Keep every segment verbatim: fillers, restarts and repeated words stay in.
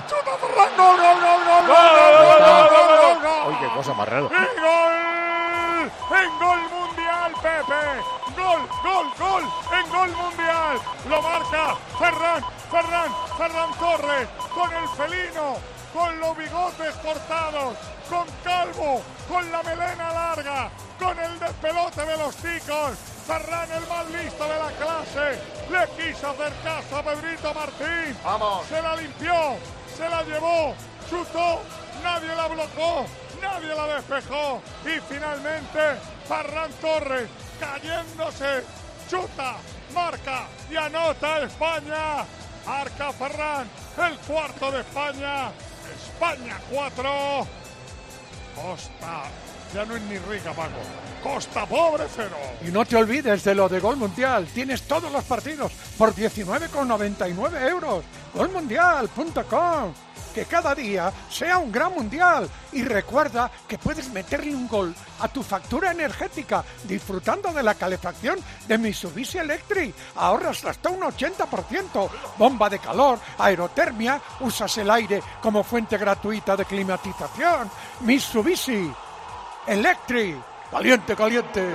chuta Ferran, gol, gol, gol, gol, gol, gol, gol, gol. Uy, qué cosa más rara. ¡Y gol! ¡En gol mundial, Pepe! ¡Gol, gol, gol! ¡En gol mundial! Lo marca Ferran, Ferran, Ferran Torres, con el felino, con los bigotes cortados, con calvo, con la melena larga, con el despelote de los ticos. Ferran, el más listo de la clase, le quiso hacer caso a Pedrito Martín. Vamos. Se la limpió, se la llevó, chutó, nadie la bloqueó, nadie la despejó. Y finalmente, Ferran Torres, cayéndose, chuta, marca y anota España. Arca Ferran, el cuarto de España. España cuatro. Costa, ya no es ni rica, Paco. Costa Pobre cero. Y no te olvides de lo de Gol Mundial. Tienes todos los partidos por diecinueve con noventa y nueve euros. gol mundial punto com. Que cada día sea un gran mundial. Y recuerda que puedes meterle un gol a tu factura energética disfrutando de la calefacción de Mitsubishi Electric. Ahorras hasta un ochenta por ciento. Bomba de calor, aerotermia, usas el aire como fuente gratuita de climatización. Mitsubishi Electric. Caliente, caliente.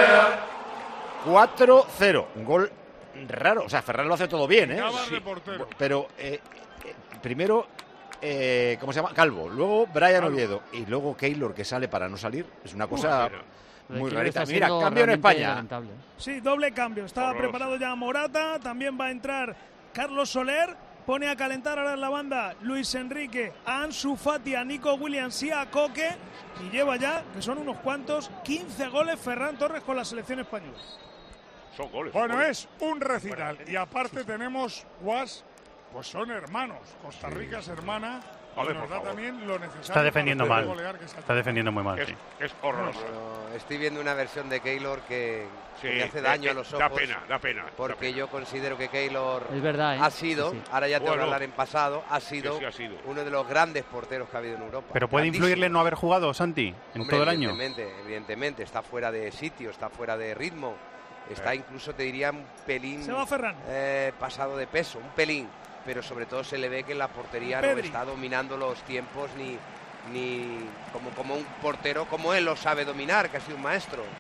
cuatro cero. Un gol raro. O sea, Ferran lo hace todo bien, ¿eh? Acaba Sí. de portero. Pero eh, eh, primero, eh, ¿cómo se llama? Calvo. Luego Brian Calvo. Oviedo. Y luego Keylor, que sale para no salir. Es una cosa Lo de muy Keylor rarita. está Mira, siendo cambio en realmente España. lamentable. Sí, doble cambio. Está Horroroso. preparado ya Morata. También va a entrar Carlos Soler. Pone a calentar ahora en la banda Luis Enrique, a Ansu Fati, a Nico Williams y a Coque. Y lleva ya, que son unos cuantos, quince goles Ferran Torres con la selección española. Son goles. Bueno, es un recital. Y aparte tenemos Guas, pues son hermanos. Costa Rica es hermana. Y Vale, nos por da favor. también lo necesario. Está defendiendo para mal. poder golear, que es Está defendiendo muy mal, Es, sí. es horroroso. Bueno, estoy viendo una versión de Keylor que, Sí, que hace da- daño a los ojos. Da pena, da pena. da Porque pena. yo considero que Keylor Es verdad, ¿eh? ha sido, Sí, sí. ahora ya te voy Bueno. a hablar en pasado, ha sido, Sí, sí, ha sido. uno de los grandes porteros que ha habido en Europa. Pero puede Grandísimo. influirle no haber jugado, Santi, en Hombre, todo el año. Evidentemente, evidentemente, está fuera de sitio, está fuera de ritmo, está Eh. incluso, te diría, un pelín Se va Ferran. eh, pasado de peso, un pelín. Pero sobre todo se le ve que en la portería no Pedri. está dominando los tiempos ni, ni como, como un portero como él lo sabe dominar, que ha sido un maestro.